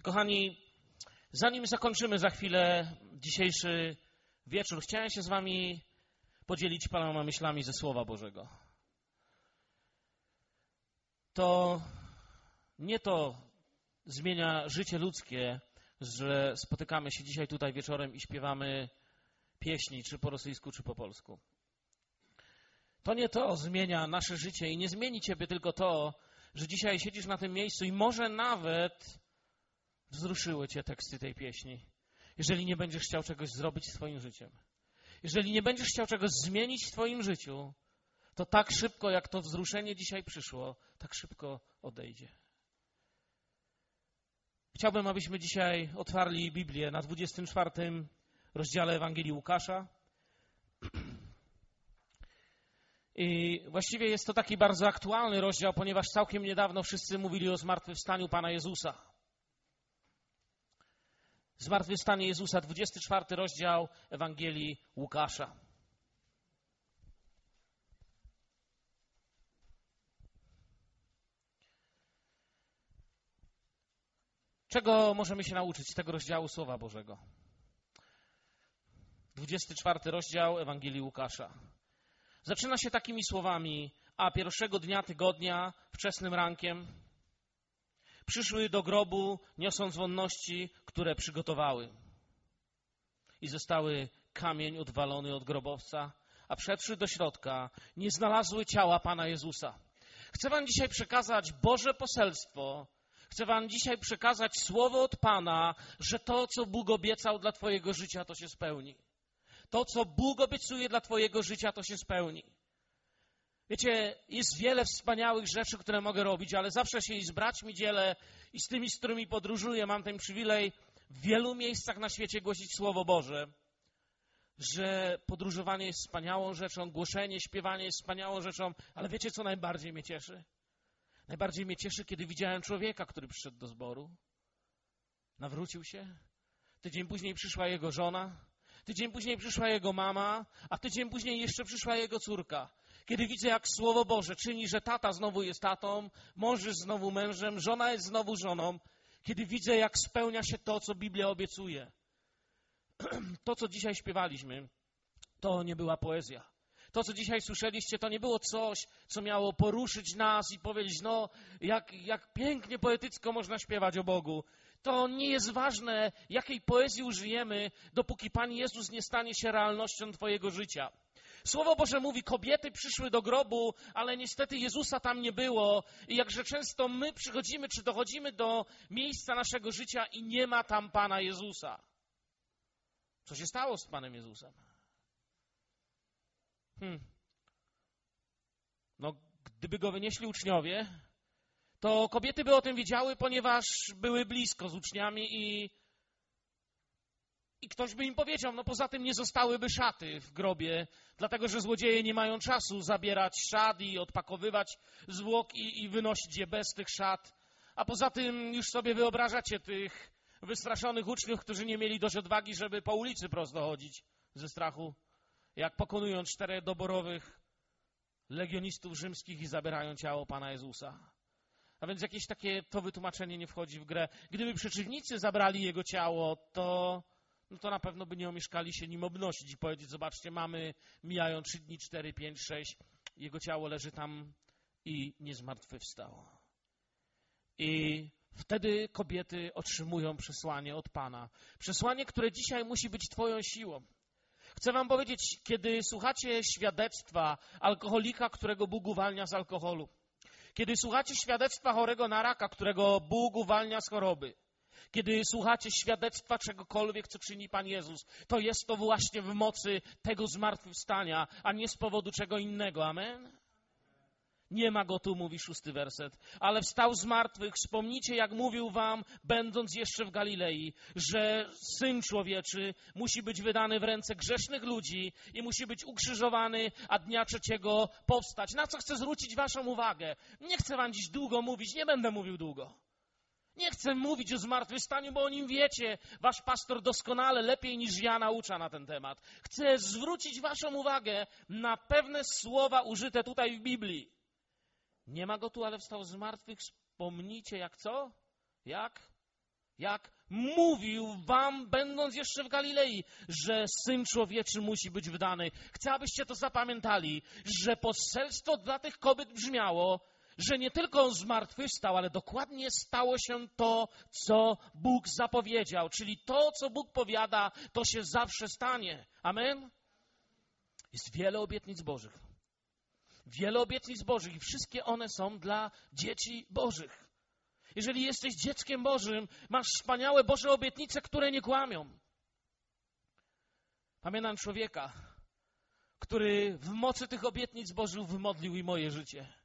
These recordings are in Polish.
Kochani, zanim zakończymy za chwilę dzisiejszy wieczór, chciałem się z wami podzielić paroma myślami ze Słowa Bożego. To nie to zmienia życie ludzkie, że spotykamy się dzisiaj tutaj wieczorem i śpiewamy pieśni, czy po rosyjsku, czy po polsku. To nie to zmienia nasze życie i nie zmieni ciebie tylko to, że dzisiaj siedzisz na tym miejscu i może nawet wzruszyły cię teksty tej pieśni. Jeżeli nie będziesz chciał czegoś zrobić z twoim życiem, jeżeli nie będziesz chciał czegoś zmienić w twoim życiu, to tak szybko, jak to wzruszenie dzisiaj przyszło, tak szybko odejdzie. Chciałbym, abyśmy dzisiaj otwarli Biblię na 24 rozdziale Ewangelii Łukasza. I właściwie jest to taki bardzo aktualny rozdział, ponieważ całkiem niedawno wszyscy mówili o zmartwychwstaniu Pana Jezusa. Zmartwychwstanie Jezusa, 24 rozdział Ewangelii Łukasza. Czego możemy się nauczyć z tego rozdziału Słowa Bożego? 24 rozdział Ewangelii Łukasza. Zaczyna się takimi słowami: a pierwszego dnia tygodnia, wczesnym rankiem, przyszły do grobu, niosąc wonności, które przygotowały. I zostały kamień odwalony od grobowca, a wszedłszy do środka, nie znalazły ciała Pana Jezusa. Chcę wam dzisiaj przekazać Boże poselstwo. Chcę wam dzisiaj przekazać słowo od Pana, że to, co Bóg obiecał dla twojego życia, to się spełni. To, co Bóg obiecuje dla twojego życia, to się spełni. Wiecie, jest wiele wspaniałych rzeczy, które mogę robić, ale zawsze się i z braćmi dzielę i z tymi, z którymi podróżuję. Mam ten przywilej w wielu miejscach na świecie głosić Słowo Boże, że podróżowanie jest wspaniałą rzeczą, głoszenie, śpiewanie jest wspaniałą rzeczą, ale wiecie, co najbardziej mnie cieszy? Najbardziej mnie cieszy, kiedy widziałem człowieka, który przyszedł do zboru, nawrócił się, tydzień później przyszła jego żona, tydzień później przyszła jego mama, a tydzień później jeszcze przyszła jego córka. Kiedy widzę, jak Słowo Boże czyni, że tata znowu jest tatą, mąż jest znowu mężem, żona jest znowu żoną. Kiedy widzę, jak spełnia się to, co Biblia obiecuje. To, co dzisiaj śpiewaliśmy, to nie była poezja. To, co dzisiaj słyszeliście, to nie było coś, co miało poruszyć nas i powiedzieć, no, jak pięknie, poetycko można śpiewać o Bogu. To nie jest ważne, jakiej poezji użyjemy, dopóki Pan Jezus nie stanie się realnością twojego życia. Słowo Boże mówi, kobiety przyszły do grobu, ale niestety Jezusa tam nie było. I jakże często my przychodzimy, czy dochodzimy do miejsca naszego życia i nie ma tam Pana Jezusa. Co się stało z Panem Jezusem? No, gdyby go wynieśli uczniowie, to kobiety by o tym wiedziały, ponieważ były blisko z uczniami i ktoś by im powiedział, no poza tym nie zostałyby szaty w grobie, dlatego że złodzieje nie mają czasu zabierać szat i odpakowywać zwłok i wynosić je bez tych szat. A poza tym już sobie wyobrażacie tych wystraszonych uczniów, którzy nie mieli dość odwagi, żeby po ulicy prosto chodzić ze strachu, jak pokonują 4 doborowych legionistów rzymskich i zabierają ciało Pana Jezusa. A więc jakieś takie to wytłumaczenie nie wchodzi w grę. Gdyby przeciwnicy zabrali jego ciało, to na pewno by nie omieszkali się nim obnosić i powiedzieć, zobaczcie, mijają 3 dni, 4, 5, 6, jego ciało leży tam i nie zmartwychwstało. I wtedy kobiety otrzymują przesłanie od Pana. Przesłanie, które dzisiaj musi być twoją siłą. Chcę wam powiedzieć, kiedy słuchacie świadectwa alkoholika, którego Bóg uwalnia z alkoholu, kiedy słuchacie świadectwa chorego na raka, którego Bóg uwalnia z choroby, kiedy słuchacie świadectwa czegokolwiek, co czyni Pan Jezus, to jest to właśnie w mocy tego zmartwychwstania, a nie z powodu czego innego. Amen? Nie ma go tu, mówi 6 werset. Ale wstał z martwych. Wspomnijcie, jak mówił wam, będąc jeszcze w Galilei, że Syn Człowieczy musi być wydany w ręce grzesznych ludzi i musi być ukrzyżowany, a dnia 3 powstać. Na co chcę zwrócić waszą uwagę? Nie chcę wam dziś długo mówić, nie będę mówił długo. Nie chcę mówić o zmartwychwstaniu, bo o nim wiecie. Wasz pastor doskonale, lepiej niż ja naucza na ten temat. Chcę zwrócić waszą uwagę na pewne słowa użyte tutaj w Biblii. Nie ma go tu, ale wstał z martwych. Wspomnijcie, jak co? Jak? jak mówił wam, będąc jeszcze w Galilei, że Syn Człowieczy musi być wydany. Chcę, abyście to zapamiętali, że poselstwo dla tych kobiet brzmiało, że nie tylko On zmartwychwstał, ale dokładnie stało się to, co Bóg zapowiedział. Czyli to, co Bóg powiada, to się zawsze stanie. Amen? Jest wiele obietnic Bożych. Wiele obietnic Bożych i wszystkie one są dla dzieci Bożych. Jeżeli jesteś dzieckiem Bożym, masz wspaniałe Boże obietnice, które nie kłamią. Pamiętam człowieka, który w mocy tych obietnic Bożych wymodlił i moje życie.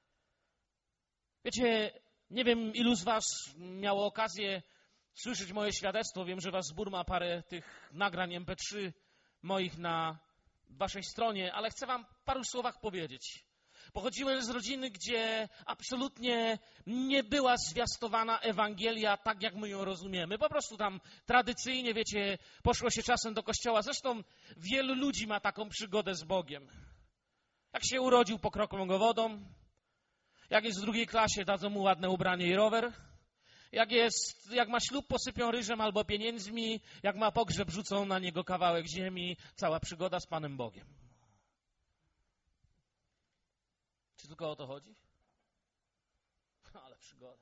Wiecie, nie wiem, ilu z was miało okazję słyszeć moje świadectwo. Wiem, że wasz zbór ma parę tych nagrań MP3 moich na waszej stronie, ale chcę wam w paru słowach powiedzieć. Pochodziłem z rodziny, gdzie absolutnie nie była zwiastowana Ewangelia tak, jak my ją rozumiemy. Po prostu tam tradycyjnie, wiecie, poszło się czasem do kościoła. Zresztą wielu ludzi ma taką przygodę z Bogiem. Jak się urodził, pokropią go wodą. Jak jest w drugiej klasie, dadzą mu ładne ubranie i rower. Jak ma ślub, posypią ryżem albo pieniędzmi. Jak ma pogrzeb, rzucą na niego kawałek ziemi. Cała przygoda z Panem Bogiem. Czy tylko o to chodzi? Ale przygoda.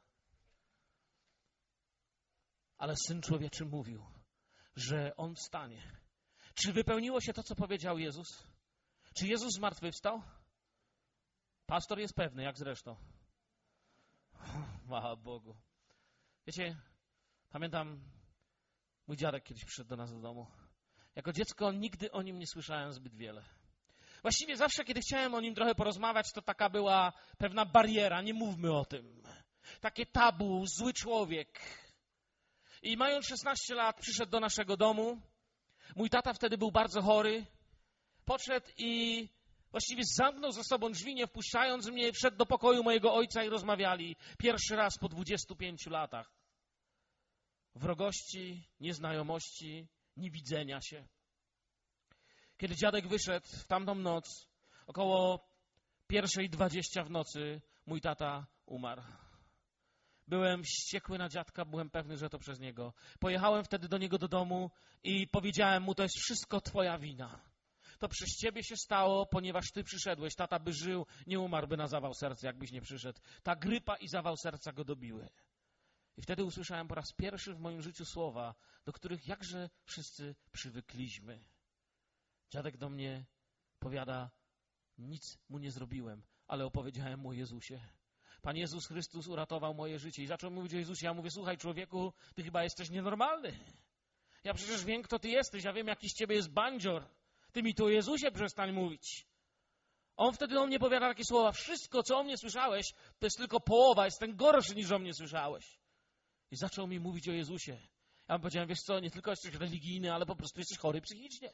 Ale Syn Człowieczy mówił, że On wstanie. Czy wypełniło się to, co powiedział Jezus? Czy Jezus zmartwychwstał? Pastor jest pewny, jak zresztą. Chwała Bogu. Wiecie, pamiętam, mój dziadek kiedyś przyszedł do nas do domu. Jako dziecko nigdy o nim nie słyszałem zbyt wiele. Właściwie zawsze, kiedy chciałem o nim trochę porozmawiać, to taka była pewna bariera, nie mówmy o tym. Takie tabu, zły człowiek. I mając 16 lat przyszedł do naszego domu. Mój tata wtedy był bardzo chory. Podszedł i właściwie zamknął za sobą drzwi, nie wpuszczając mnie. Wszedł do pokoju mojego ojca i rozmawiali. Pierwszy raz po 25 latach. Wrogości, nieznajomości, niewidzenia się. Kiedy dziadek wyszedł w tamtą noc, około 1:20 w nocy, mój tata umarł. Byłem wściekły na dziadka, byłem pewny, że to przez niego. Pojechałem wtedy do niego do domu i powiedziałem mu, to jest wszystko twoja wina. To przez ciebie się stało, ponieważ ty przyszedłeś. Tata by żył, nie umarłby na zawał serca, jakbyś nie przyszedł. Ta grypa i zawał serca go dobiły. I wtedy usłyszałem po raz pierwszy w moim życiu słowa, do których jakże wszyscy przywykliśmy. Dziadek do mnie powiada, nic mu nie zrobiłem, ale opowiedziałem mu o Jezusie. Pan Jezus Chrystus uratował moje życie. I zaczął mówić o Jezusie. Ja mówię, słuchaj człowieku, ty chyba jesteś nienormalny. Ja przecież wiem, kto ty jesteś. Ja wiem, jaki z ciebie jest bandzior. Ty mi tu o Jezusie przestań mówić. On wtedy do mnie powiada takie słowa. Wszystko, co o mnie słyszałeś, to jest tylko połowa. Jestem gorszy, niż o mnie słyszałeś. I zaczął mi mówić o Jezusie. Ja mu powiedziałem, wiesz co, nie tylko jesteś religijny, ale po prostu jesteś chory psychicznie.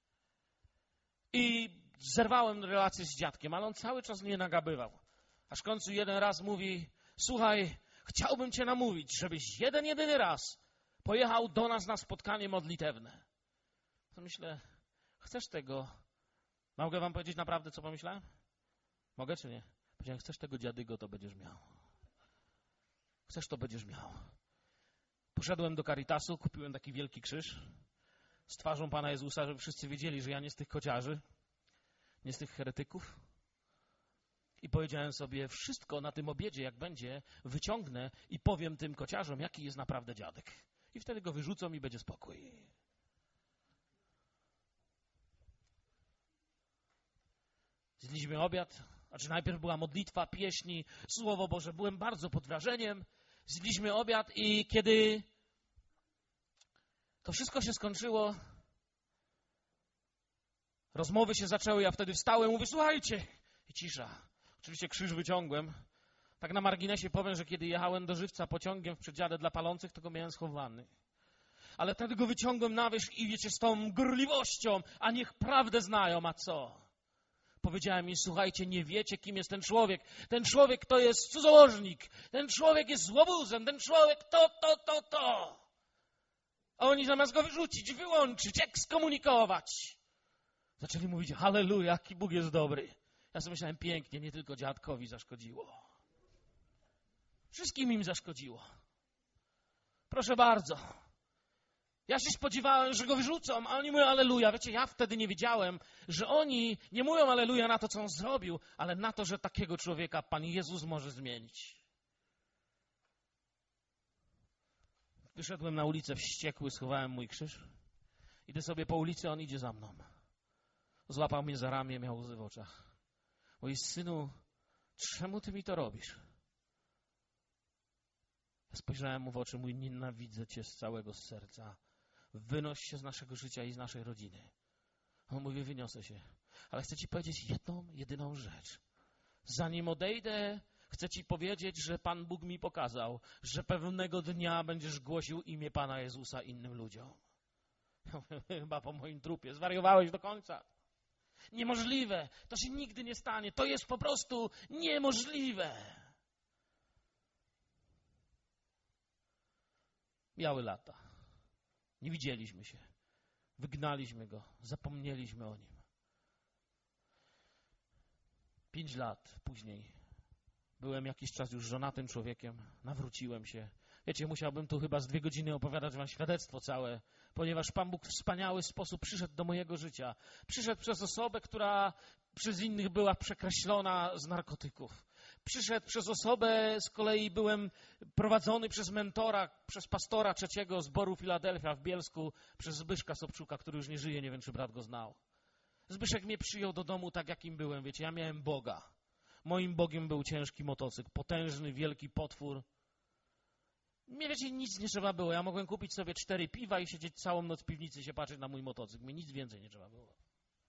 I zerwałem relację z dziadkiem, ale on cały czas mnie nagabywał. Aż w końcu jeden raz mówi, słuchaj, chciałbym cię namówić, żebyś jedyny raz pojechał do nas na spotkanie modlitewne. To myślę, chcesz tego? Mogę wam powiedzieć naprawdę, co pomyślałem? Mogę czy nie? Powiedziałem, chcesz tego dziadygo, to będziesz miał. Chcesz, to będziesz miał. Poszedłem do Caritasu, kupiłem taki wielki krzyż z twarzą Pana Jezusa, żeby wszyscy wiedzieli, że ja nie z tych kociarzy, nie z tych heretyków. I powiedziałem sobie, wszystko na tym obiedzie, jak będzie, wyciągnę i powiem tym kociarzom, jaki jest naprawdę dziadek. I wtedy go wyrzucą i będzie spokój. Zjedliśmy obiad, najpierw była modlitwa, pieśni, Słowo Boże. Byłem bardzo pod wrażeniem. Zjedliśmy obiad i kiedy to wszystko się skończyło, rozmowy się zaczęły, ja wtedy wstałem, mówię, słuchajcie, i cisza. Oczywiście krzyż wyciągłem. Tak na marginesie powiem, że kiedy jechałem do Żywca pociągiem w przedziale dla palących, to go miałem schowany. Ale wtedy go wyciągłem na wierzch i wiecie, z tą gorliwością, a niech prawdę znają, a co? Powiedziałem im, słuchajcie, nie wiecie, kim jest ten człowiek. Ten człowiek to jest cudzołożnik. Ten człowiek jest złobuzem. Ten człowiek to. A oni zamiast go wyrzucić, wyłączyć, ekskomunikować. Zaczęli mówić, halleluja, jaki Bóg jest dobry. Ja sobie myślałem, pięknie, nie tylko dziadkowi zaszkodziło. Wszystkim im zaszkodziło. Proszę bardzo. Ja się spodziewałem, że go wyrzucą, a oni mówią alleluja. Wiecie, ja wtedy nie wiedziałem, że oni nie mówią alleluja na to, co on zrobił, ale na to, że takiego człowieka Pan Jezus może zmienić. Wyszedłem na ulicę wściekły, schowałem mój krzyż. Idę sobie po ulicy, on idzie za mną. Złapał mnie za ramię, miał łzy w oczach. Mówi, synu, czemu ty mi to robisz? Ja spojrzałem mu w oczy, mój, nienawidzę cię z całego serca. Wynoś się z naszego życia i z naszej rodziny. On mówi, wyniosę się. Ale chcę ci powiedzieć jedną, jedyną rzecz. Zanim odejdę, chcę ci powiedzieć, że Pan Bóg mi pokazał, że pewnego dnia będziesz głosił imię Pana Jezusa innym ludziom. Chyba po moim trupie. Zwariowałeś do końca. Niemożliwe. To się nigdy nie stanie. To jest po prostu niemożliwe. Miały lata. Nie widzieliśmy się. Wygnaliśmy go. Zapomnieliśmy o nim. 5 lat później byłem jakiś czas już żonatym człowiekiem. Nawróciłem się. Wiecie, musiałbym tu chyba z 2 godziny opowiadać wam świadectwo całe, ponieważ Pan Bóg w wspaniały sposób przyszedł do mojego życia. Przyszedł przez osobę, która przez innych była przekreślona z narkotyków. Przyszedł przez osobę, z kolei byłem prowadzony przez mentora, przez pastora 3. zboru Filadelfia w Bielsku, przez Zbyszka Sobczuka, który już nie żyje, nie wiem, czy brat go znał. Zbyszek mnie przyjął do domu tak, jakim byłem. Wiecie, ja miałem Boga. Moim Bogiem był ciężki motocykl, potężny, wielki potwór. Mnie, wiecie, nic nie trzeba było. Ja mogłem kupić sobie 4 piwa i siedzieć całą noc w piwnicy, się patrzeć na mój motocykl. Mnie nic więcej nie trzeba było.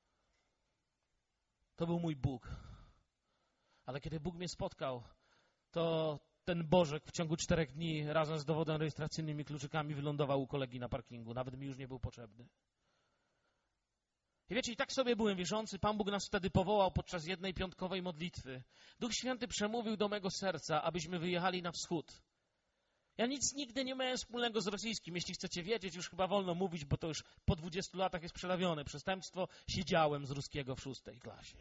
To był mój Bóg. Ale kiedy Bóg mnie spotkał, to ten Bożek w ciągu 4 dni razem z dowodem rejestracyjnym i kluczykami wylądował u kolegi na parkingu. Nawet mi już nie był potrzebny. I wiecie, i tak sobie byłem wierzący. Pan Bóg nas wtedy powołał podczas jednej piątkowej modlitwy. Duch Święty przemówił do mego serca, abyśmy wyjechali na wschód. Ja nic nigdy nie miałem wspólnego z rosyjskim. Jeśli chcecie wiedzieć, już chyba wolno mówić, bo to już po 20 latach jest przelawione przestępstwo. Siedziałem z ruskiego w 6. klasie.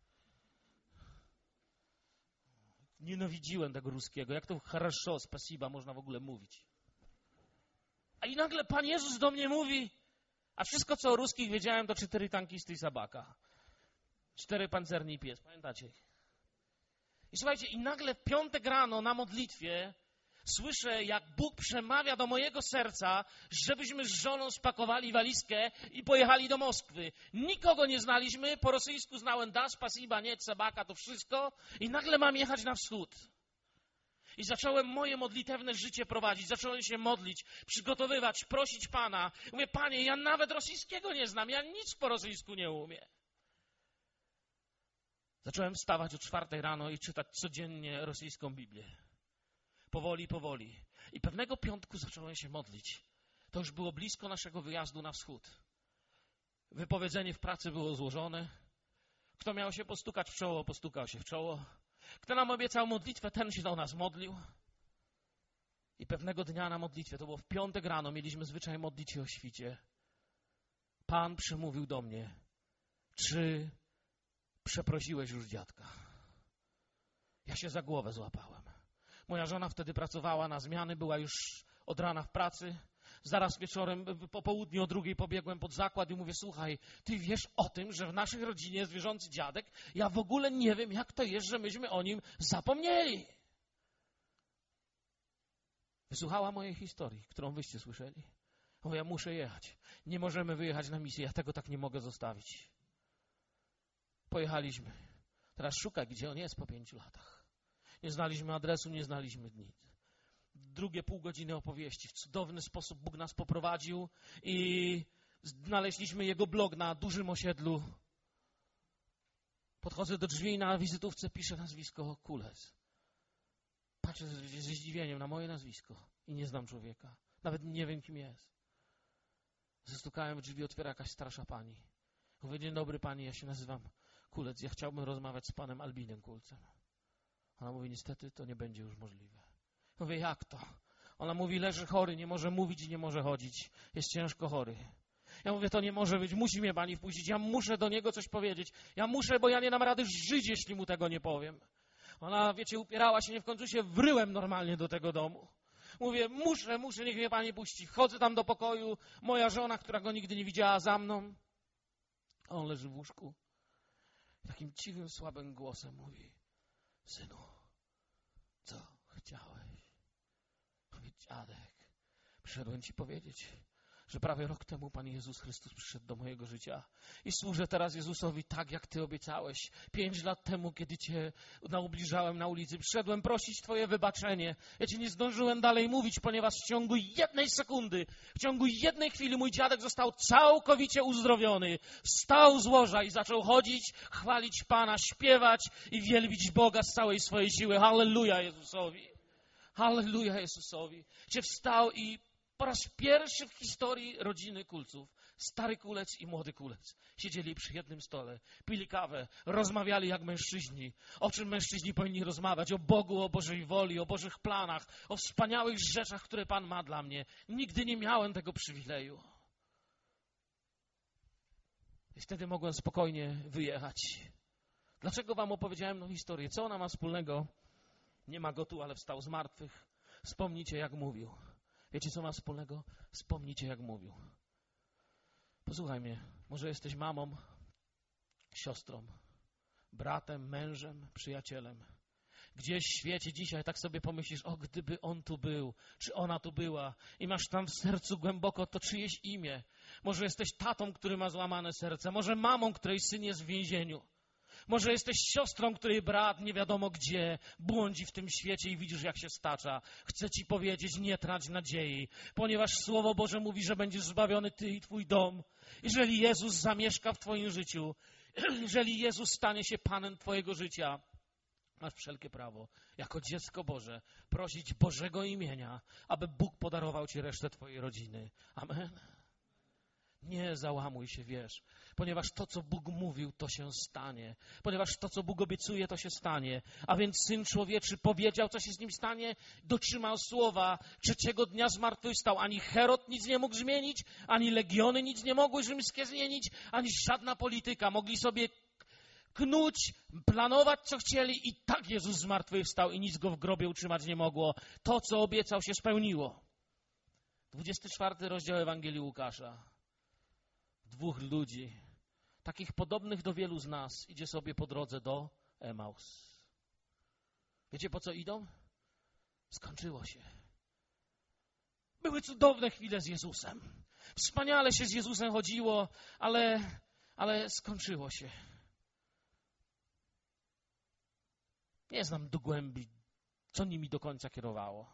Nienawidziłem tego ruskiego. Jak to хорошо, spasiba można w ogóle mówić. A i nagle Pan Jezus do mnie mówi, a wszystko, co o ruskich wiedziałem, to 4 tankisty i sabaka. 4 pancerni i pies. Pamiętacie? I słuchajcie, i nagle w piątek rano na modlitwie słyszę, jak Bóg przemawia do mojego serca, żebyśmy z żoną spakowali walizkę i pojechali do Moskwy. Nikogo nie znaliśmy, po rosyjsku znałem da, spasiba, nie, sabaka, to wszystko. I nagle mam jechać na wschód. I zacząłem moje modlitewne życie prowadzić, zacząłem się modlić, przygotowywać, prosić Pana. Mówię, Panie, ja nawet rosyjskiego nie znam, ja nic po rosyjsku nie umiem. Zacząłem wstawać o 4 rano i czytać codziennie rosyjską Biblię. Powoli, powoli. I pewnego piątku zacząłem się modlić. To już było blisko naszego wyjazdu na wschód. Wypowiedzenie w pracy było złożone. Kto miał się postukać w czoło, postukał się w czoło. Kto nam obiecał modlitwę, ten się do nas modlił. I pewnego dnia na modlitwie, to było w piątek rano, mieliśmy zwyczaj modlić się o świcie. Pan przemówił do mnie, czy przeprosiłeś już dziadka? Ja się za głowę złapałem. Moja żona wtedy pracowała na zmiany, była już od rana w pracy. Zaraz wieczorem, po południu o 2 pobiegłem pod zakład i mówię, słuchaj, ty wiesz o tym, że w naszej rodzinie jest wierzący dziadek? Ja w ogóle nie wiem, jak to jest, że myśmy o nim zapomnieli. Wysłuchała mojej historii, którą wyście słyszeli. Mówię, ja muszę jechać. Nie możemy wyjechać na misję, ja tego tak nie mogę zostawić. Pojechaliśmy. Teraz szukaj, gdzie on jest po 5 latach. Nie znaliśmy adresu, nie znaliśmy nic. 2 pół godziny opowieści. W cudowny sposób Bóg nas poprowadził i znaleźliśmy jego blog na dużym osiedlu. Podchodzę do drzwi i na wizytówce piszę nazwisko Kulec. Patrzę ze zdziwieniem na moje nazwisko i nie znam człowieka. Nawet nie wiem, kim jest. Zastukałem w drzwi, otwiera jakaś starsza pani. Mówię, dzień dobry pani, ja się nazywam Kulec. Ja chciałbym rozmawiać z panem Albinem Kulcem. Ona mówi, niestety to nie będzie już możliwe. Mówię, jak to? Ona mówi, leży chory, nie może mówić i nie może chodzić. Jest ciężko chory. Ja mówię, to nie może być, musi mnie pani wpuścić. Ja muszę do niego coś powiedzieć. Ja muszę, bo ja nie dam rady żyć, jeśli mu tego nie powiem. Ona, wiecie, upierała się, nie w końcu się wryłem normalnie do tego domu. Mówię, muszę, niech mnie Pani puści. Wchodzę tam do pokoju, moja żona, która go nigdy nie widziała, za mną. A on leży w łóżku. Takim cichym, słabym głosem mówi, synu, co chciałeś? Mówi, dziadek, przyszedłem Ci powiedzieć, że prawie rok temu Pan Jezus Chrystus przyszedł do mojego życia i służę teraz Jezusowi tak, jak Ty obiecałeś. 5 lat temu, kiedy Cię naubliżałem na ulicy, przyszedłem prosić Twoje wybaczenie. Ja Ci nie zdążyłem dalej mówić, ponieważ w ciągu 1 sekundy, w ciągu 1 chwili mój dziadek został całkowicie uzdrowiony. Wstał z łoża i zaczął chodzić, chwalić Pana, śpiewać i wielbić Boga z całej swojej siły. Halleluja Jezusowi! Halleluja Jezusowi! Cię wstał i po raz pierwszy w historii rodziny Kulców stary Kulec i młody Kulec siedzieli przy jednym stole, pili kawę, rozmawiali jak mężczyźni. O czym mężczyźni powinni rozmawiać? O Bogu, o Bożej woli, o Bożych planach, o wspaniałych rzeczach, które Pan ma dla mnie. Nigdy nie miałem tego przywileju. I wtedy mogłem spokojnie wyjechać. Dlaczego wam opowiedziałem tę historię? Co ona ma wspólnego? Nie ma go tu, ale wstał z martwych. Wspomnijcie, jak mówił. Wiecie, co ma wspólnego? Wspomnijcie, jak mówił. Posłuchaj mnie. Może jesteś mamą, siostrą, bratem, mężem, przyjacielem. Gdzieś w świecie dzisiaj tak sobie pomyślisz, o, gdyby on tu był, czy ona tu była i masz tam w sercu głęboko to czyjeś imię. Może jesteś tatą, który ma złamane serce, może mamą, której syn jest w więzieniu. Może jesteś siostrą, której brat nie wiadomo gdzie błądzi w tym świecie i widzisz, jak się stacza. Chcę Ci powiedzieć, nie trać nadziei, ponieważ Słowo Boże mówi, że będziesz zbawiony Ty i Twój dom. Jeżeli Jezus zamieszka w Twoim życiu, jeżeli Jezus stanie się Panem Twojego życia, masz wszelkie prawo, jako dziecko Boże, prosić Bożego imienia, aby Bóg podarował Ci resztę Twojej rodziny. Amen. Nie załamuj się, wiesz, ponieważ to, co Bóg mówił, to się stanie. Ponieważ to, co Bóg obiecuje, to się stanie. A więc Syn Człowieczy powiedział, co się z Nim stanie, dotrzymał słowa. 3. dnia zmartwychwstał. Ani Herod nic nie mógł zmienić, ani legiony nic nie mogły rzymskie zmienić, ani żadna polityka. Mogli sobie knuć, planować, co chcieli i tak Jezus zmartwychwstał i nic Go w grobie utrzymać nie mogło. To, co obiecał, się spełniło. 24 rozdział Ewangelii Łukasza. 2 ludzi, takich podobnych do wielu z nas, idzie sobie po drodze do Emaus. Wiecie, po co idą? Skończyło się. Były cudowne chwile z Jezusem. Wspaniale się z Jezusem chodziło, ale skończyło się. Nie znam do głębi, co nimi do końca kierowało.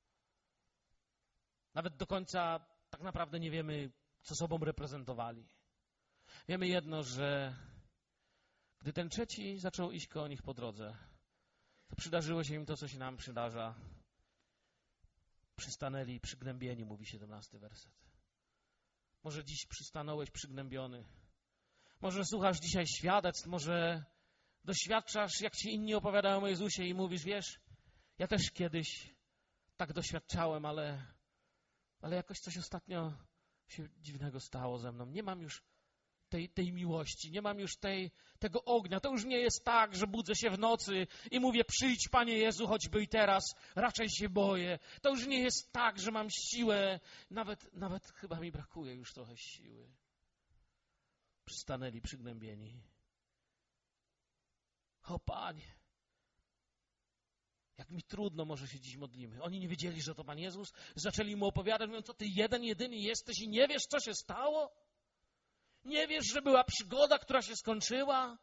Nawet do końca tak naprawdę nie wiemy, co sobą reprezentowali. Wiemy jedno, że gdy ten trzeci zaczął iść koło nich po drodze, to przydarzyło się im to, co się nam przydarza. Przystanęli przygnębieni, mówi 17 werset. Może dziś przystanąłeś przygnębiony. Może słuchasz dzisiaj świadectw, może doświadczasz, jak ci inni opowiadają o Jezusie i mówisz, wiesz, ja też kiedyś tak doświadczałem, ale jakoś coś ostatnio się dziwnego stało ze mną. Nie mam już tej miłości, nie mam już tego ognia. To już nie jest tak, że budzę się w nocy i mówię, przyjdź Panie Jezu, choćby i teraz, raczej się boję. To już nie jest tak, że mam siłę, nawet chyba mi brakuje już trochę siły. Przystanęli przygnębieni. O Panie, jak mi trudno, może się dziś modlimy. Oni nie wiedzieli, że to Pan Jezus. Zaczęli Mu opowiadać, mówią, co Ty jeden, jedyny jesteś i nie wiesz, co się stało? Nie wiesz, że była przygoda, która się skończyła?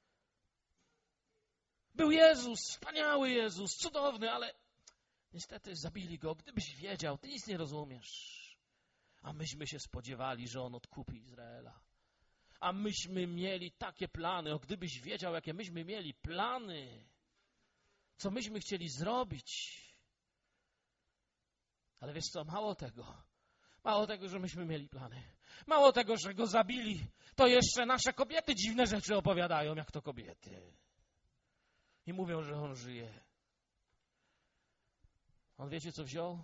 Był Jezus, wspaniały Jezus, cudowny, ale niestety zabili Go. Gdybyś wiedział, Ty nic nie rozumiesz. A myśmy się spodziewali, że On odkupi Izraela. A myśmy mieli takie plany. O, gdybyś wiedział, jakie myśmy mieli plany. Co myśmy chcieli zrobić. Ale wiesz co, mało tego, że myśmy mieli plany. Mało tego, że Go zabili, to jeszcze nasze kobiety dziwne rzeczy opowiadają, jak to kobiety. I mówią, że On żyje. On wiecie, co wziął?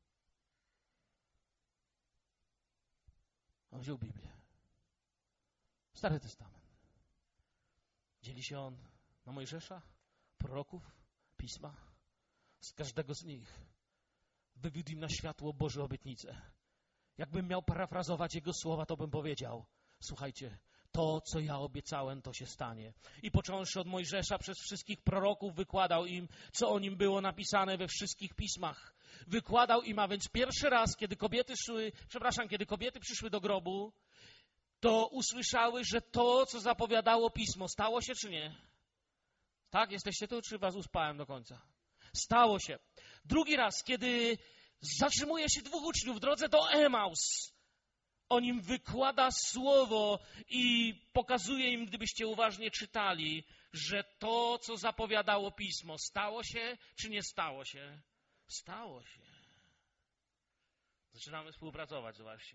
On wziął Biblię. Stary Testament. Dzieli się On na Mojżesza, proroków, Pisma. Z każdego z nich wywiódł im na światło Boże obietnice. Jakbym miał parafrazować Jego słowa, to bym powiedział, słuchajcie, to, co ja obiecałem, to się stanie. I począwszy od Mojżesza, przez wszystkich proroków wykładał im, co o nim było napisane we wszystkich pismach. Wykładał im, a więc pierwszy raz, kiedy kobiety przyszły do grobu, to usłyszały, że to, co zapowiadało Pismo, stało się czy nie? Tak? Jesteście tu, czy was uspałem do końca? Stało się. Drugi raz, kiedy zatrzymuje się dwóch uczniów w drodze do Emaus, on im wykłada słowo i pokazuje im, gdybyście uważnie czytali, że to, co zapowiadało Pismo, stało się czy nie stało się? Stało się. Zaczynamy współpracować, zobaczcie.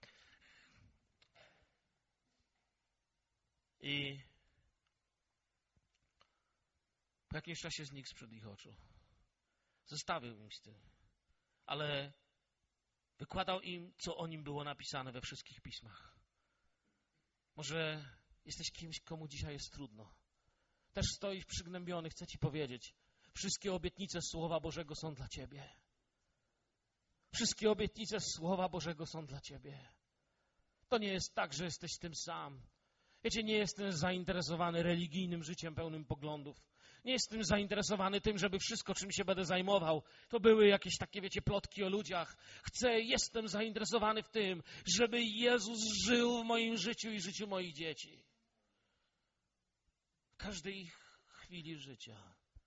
I po jakimś czasie znikł sprzed ich oczu. Zostawił im z tym. Ale wykładał im, co o nim było napisane we wszystkich pismach. Może jesteś kimś, komu dzisiaj jest trudno. Też stoisz przygnębiony, chcę ci powiedzieć. Wszystkie obietnice Słowa Bożego są dla ciebie. Wszystkie obietnice Słowa Bożego są dla ciebie. To nie jest tak, że jesteś tym sam. Wiecie, nie jestem zainteresowany religijnym życiem pełnym poglądów. Nie jestem zainteresowany tym, żeby wszystko, czym się będę zajmował, to były jakieś takie, wiecie, plotki o ludziach. Jestem zainteresowany w tym, żeby Jezus żył w moim życiu i życiu moich dzieci. W każdej ich chwili życia.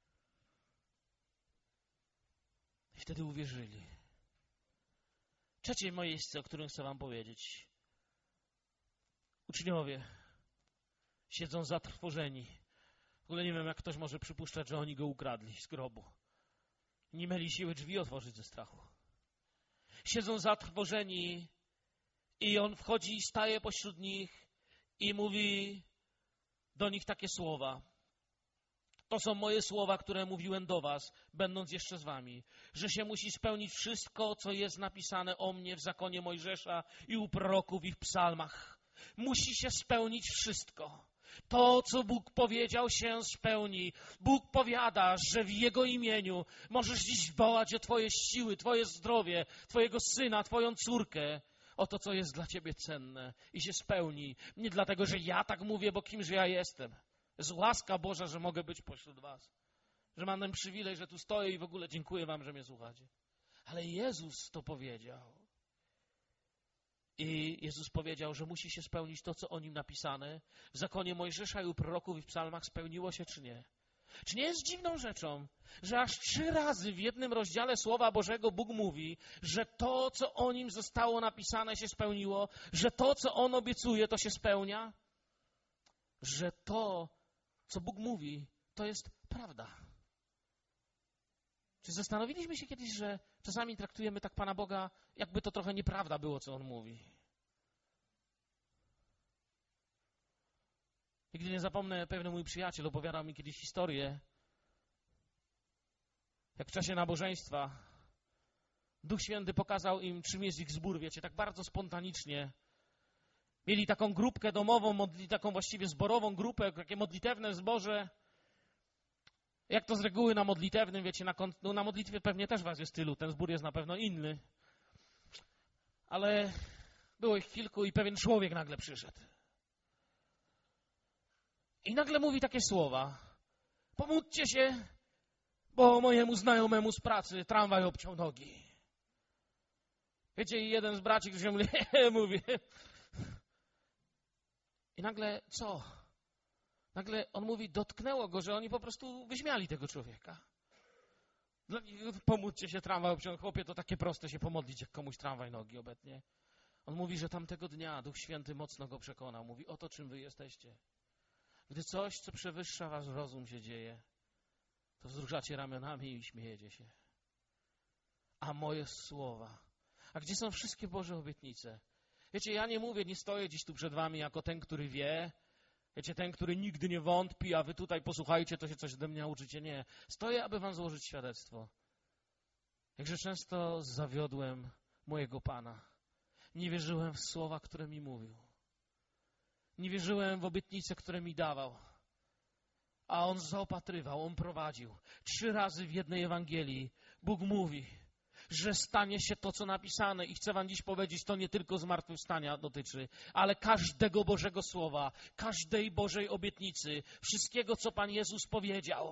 I wtedy uwierzyli. Trzecie miejsce, o którym chcę wam powiedzieć. Uczniowie siedzą zatrwożeni. W ogóle nie wiem, jak ktoś może przypuszczać, że oni go ukradli z grobu. Nie mieli siły drzwi otworzyć ze strachu. Siedzą zatrwożeni i on wchodzi i staje pośród nich i mówi do nich takie słowa. To są moje słowa, które mówiłem do was, będąc jeszcze z wami, że się musi spełnić wszystko, co jest napisane o mnie w zakonie Mojżesza i u proroków i w psalmach. Musi się spełnić wszystko. To, co Bóg powiedział, się spełni. Bóg powiada, że w Jego imieniu możesz dziś wołać o Twoje siły, Twoje zdrowie, Twojego syna, Twoją córkę, o to, co jest dla Ciebie cenne i się spełni. Nie dlatego, że ja tak mówię, bo kimże ja jestem. Jest łaska Boża, że mogę być pośród was. Że mam ten przywilej, że tu stoję i w ogóle dziękuję wam, że mnie słuchacie. Ale Jezus to powiedział. I Jezus powiedział, że musi się spełnić to, co o nim napisane. W zakonie Mojżesza i u proroków i w psalmach spełniło się, czy nie? Czy nie jest dziwną rzeczą, że aż 3 razy w jednym rozdziale Słowa Bożego Bóg mówi, że to, co o nim zostało napisane, się spełniło, że to, co on obiecuje, to się spełnia? Że to, co Bóg mówi, to jest prawda. Czy zastanowiliśmy się kiedyś, że czasami traktujemy tak Pana Boga, jakby to trochę nieprawda było, co On mówi? Nigdy nie zapomnę, pewien mój przyjaciel opowiadał mi kiedyś historię, jak w czasie nabożeństwa Duch Święty pokazał im, czym jest ich zbór, wiecie, tak bardzo spontanicznie. Mieli taką grupkę domową, taką właściwie zborową grupę, takie modlitewne zboże. Jak to z reguły na modlitewnym, wiecie, na modlitwie pewnie też was jest tylu, ten zbór jest na pewno inny. Ale było ich kilku i pewien człowiek nagle przyszedł. I nagle mówi takie słowa. Pomódlcie się, bo mojemu znajomemu z pracy tramwaj obciął nogi. Wiecie, i jeden z braci, którzy mówi, i nagle co? Nagle on mówi, dotknęło go, że oni po prostu wyśmiali tego człowieka. Pomódlcie się, tramwaj obciął. Chłopie, to takie proste się pomodlić, jak komuś tramwaj nogi obetnie. On mówi, że tamtego dnia Duch Święty mocno go przekonał. Mówi, oto czym wy jesteście. Gdy coś, co przewyższa wasz rozum się dzieje, to wzruszacie ramionami i śmiejecie się. A moje słowa. A gdzie są wszystkie Boże obietnice? Wiecie, ja nie mówię, nie stoję dziś tu przed wami jako ten, który wie. Wiecie, ten, który nigdy nie wątpi, a wy tutaj posłuchajcie, to się coś ode mnie nauczycie. Nie. Stoję, aby wam złożyć świadectwo. Jakże często zawiodłem mojego Pana. Nie wierzyłem w słowa, które mi mówił. Nie wierzyłem w obietnice, które mi dawał. A On zaopatrywał, On prowadził. 3 razy w jednej Ewangelii Bóg mówi, że stanie się to, co napisane. I chcę wam dziś powiedzieć, to nie tylko zmartwychwstania dotyczy, ale każdego Bożego Słowa, każdej Bożej obietnicy, wszystkiego, co Pan Jezus powiedział.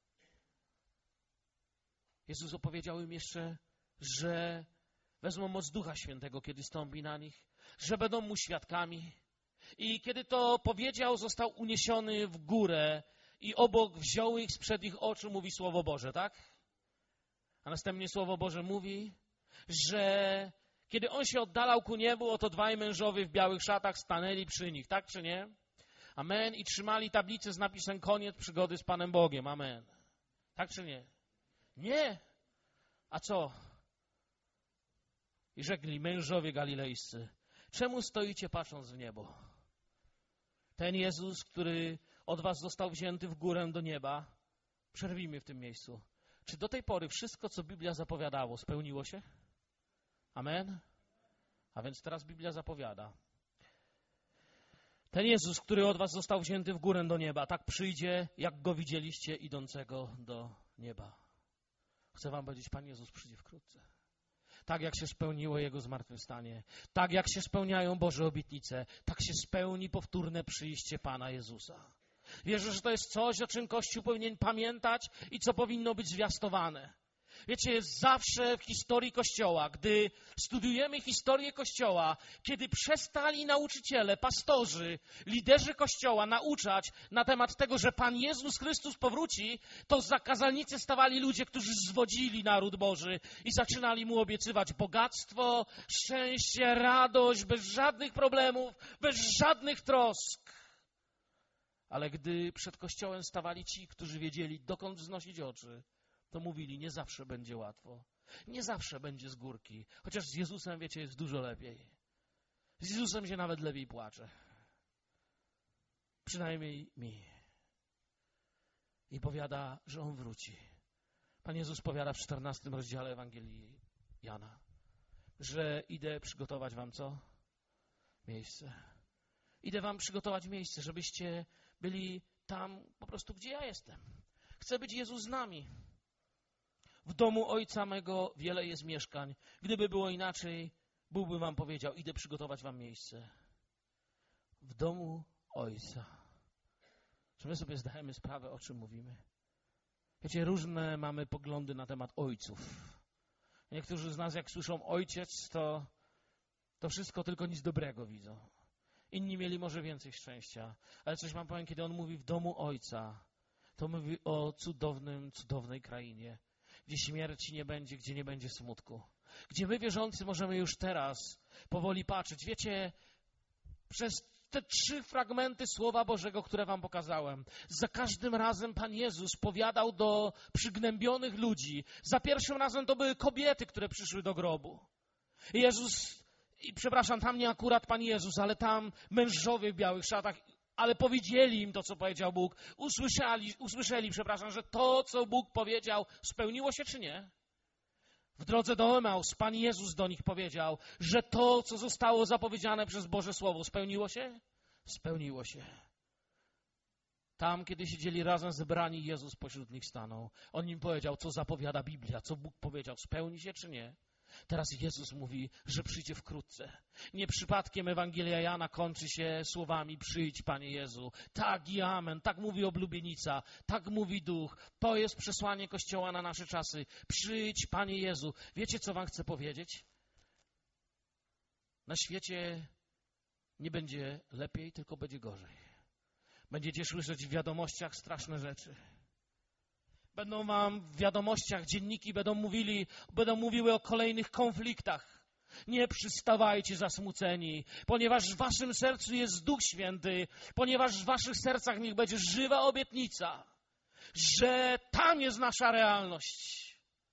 Jezus opowiedział im jeszcze, że wezmą moc Ducha Świętego, kiedy stąpi na nich, że będą Mu świadkami. I kiedy to powiedział, został uniesiony w górę i obok wziął ich sprzed ich oczu, mówi Słowo Boże, tak? A następnie Słowo Boże mówi, że kiedy On się oddalał ku niebu, oto dwaj mężowie w białych szatach stanęli przy nich, tak czy nie? Amen. I trzymali tablicę z napisem koniec przygody z Panem Bogiem. Amen. Tak czy nie? Nie. A co? I rzekli mężowie galilejscy, czemu stoicie patrząc w niebo? Ten Jezus, który od was został wzięty w górę do nieba, przerwijmy w tym miejscu. Czy do tej pory wszystko, co Biblia zapowiadało, spełniło się? Amen? A więc teraz Biblia zapowiada. Ten Jezus, który od was został wzięty w górę do nieba, tak przyjdzie, jak Go widzieliście idącego do nieba. Chcę wam powiedzieć, Pan Jezus przyjdzie wkrótce. Tak jak się spełniło Jego zmartwychwstanie, tak jak się spełniają Boże obietnice, tak się spełni powtórne przyjście Pana Jezusa. Wierzę, że to jest coś, o czym Kościół powinien pamiętać i co powinno być zwiastowane. Wiecie, zawsze w historii Kościoła, gdy studiujemy historię Kościoła, kiedy przestali nauczyciele, pastorzy, liderzy Kościoła nauczać na temat tego, że Pan Jezus Chrystus powróci, to za kazalnicy stawali ludzie, którzy zwodzili naród Boży i zaczynali mu obiecywać bogactwo, szczęście, radość, bez żadnych problemów, bez żadnych trosk. Ale gdy przed Kościołem stawali ci, którzy wiedzieli, dokąd wznosić oczy, to mówili, nie zawsze będzie łatwo. Nie zawsze będzie z górki. Chociaż z Jezusem, wiecie, jest dużo lepiej. Z Jezusem się nawet lepiej płacze. Przynajmniej mi. I powiada, że On wróci. Pan Jezus powiada w 14 rozdziale Ewangelii Jana, że idę przygotować wam co? Miejsce. Idę wam przygotować miejsce, żebyście byli tam po prostu, gdzie ja jestem. Chce być Jezus z nami. W domu Ojca mego wiele jest mieszkań. Gdyby było inaczej, Bóg by wam powiedział, idę przygotować wam miejsce. W domu Ojca. Czy my sobie zdajemy sprawę, o czym mówimy? Wiecie, różne mamy poglądy na temat ojców. Niektórzy z nas, jak słyszą ojciec, to wszystko tylko nic dobrego widzą. Inni mieli może więcej szczęścia. Ale coś wam powiem, kiedy on mówi w domu Ojca, to mówi o cudownej krainie, gdzie śmierci nie będzie, gdzie nie będzie smutku. Gdzie my, wierzący, możemy już teraz powoli patrzeć. Wiecie, przez te 3 fragmenty Słowa Bożego, które wam pokazałem, za każdym razem Pan Jezus powiadał do przygnębionych ludzi. Za pierwszym razem to były kobiety, które przyszły do grobu. Tam nie akurat Pan Jezus, ale tam mężowie w białych szatach, ale powiedzieli im to, co powiedział Bóg. Usłyszeli, że to, co Bóg powiedział, spełniło się czy nie? W drodze do Emaus Pan Jezus do nich powiedział, że to, co zostało zapowiedziane przez Boże Słowo, spełniło się? Spełniło się. Tam, kiedy siedzieli razem zebrani, Jezus pośród nich stanął. On im powiedział, co zapowiada Biblia, co Bóg powiedział, spełni się czy nie? Teraz Jezus mówi, że przyjdzie wkrótce. Nie przypadkiem Ewangelia Jana kończy się słowami przyjdź, Panie Jezu. Tak i amen. Tak mówi oblubienica. Tak mówi Duch. To jest przesłanie Kościoła na nasze czasy. Przyjdź, Panie Jezu. Wiecie, co wam chcę powiedzieć? Na świecie nie będzie lepiej, tylko będzie gorzej. Będziecie słyszeć w wiadomościach straszne rzeczy. Będą wam w wiadomościach, dzienniki będą mówiły o kolejnych konfliktach. Nie przystawajcie zasmuceni, ponieważ w waszym sercu jest Duch Święty, ponieważ w waszych sercach niech będzie żywa obietnica, że tam jest nasza realność.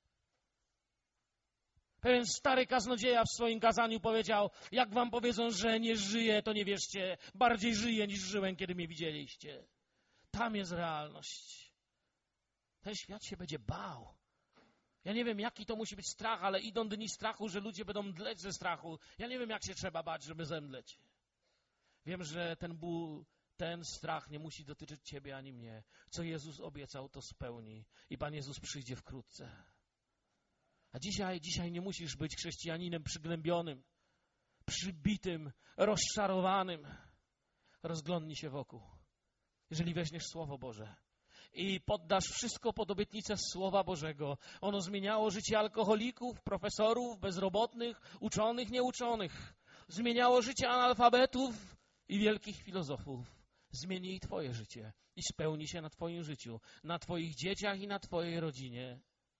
Pewien stary kaznodzieja w swoim kazaniu powiedział, jak wam powiedzą, że nie żyję, to nie wierzcie, bardziej żyję niż żyłem, kiedy mnie widzieliście. Tam jest realność. Ten świat się będzie bał. Ja nie wiem, jaki to musi być strach, ale idą dni strachu, że ludzie będą mdleć ze strachu. Ja nie wiem, jak się trzeba bać, żeby zemdleć. Wiem, że ten strach nie musi dotyczyć ciebie ani mnie. Co Jezus obiecał, to spełni. I Pan Jezus przyjdzie wkrótce. A dzisiaj nie musisz być chrześcijaninem przygnębionym, przybitym, rozczarowanym. Rozglądnij się wokół. Jeżeli weźmiesz Słowo Boże i poddasz wszystko pod obietnicę Słowa Bożego, ono zmieniało życie alkoholików, profesorów, bezrobotnych, uczonych, nieuczonych. Zmieniało życie analfabetów i wielkich filozofów. Zmieni i twoje życie i spełni się na twoim życiu, na twoich dzieciach i na twojej rodzinie.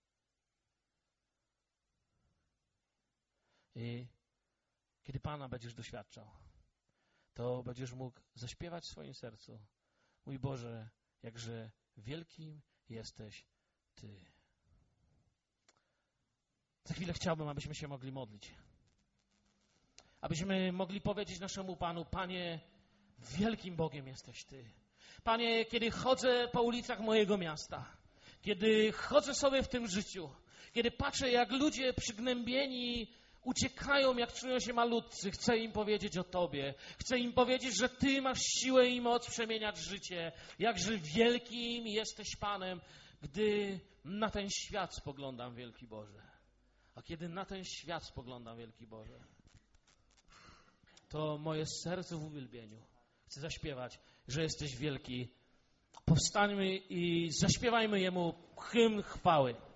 I kiedy Pana będziesz doświadczał, to będziesz mógł zaśpiewać w swoim sercu: mój Boże, jakże wielkim jesteś Ty. Za chwilę chciałbym, abyśmy się mogli modlić. Abyśmy mogli powiedzieć naszemu Panu: Panie, wielkim Bogiem jesteś Ty. Panie, kiedy chodzę po ulicach mojego miasta, kiedy chodzę sobie w tym życiu, kiedy patrzę, jak ludzie przygnębieni uciekają, jak czują się malutcy, chcę im powiedzieć o Tobie. Chcę im powiedzieć, że Ty masz siłę i moc przemieniać życie. Jakże wielkim jesteś Panem, gdy na ten świat spoglądam, wielki Boże. A kiedy na ten świat spoglądam, wielki Boże, to moje serce w uwielbieniu chce zaśpiewać, że jesteś wielki. Powstańmy i zaśpiewajmy Jemu hymn chwały.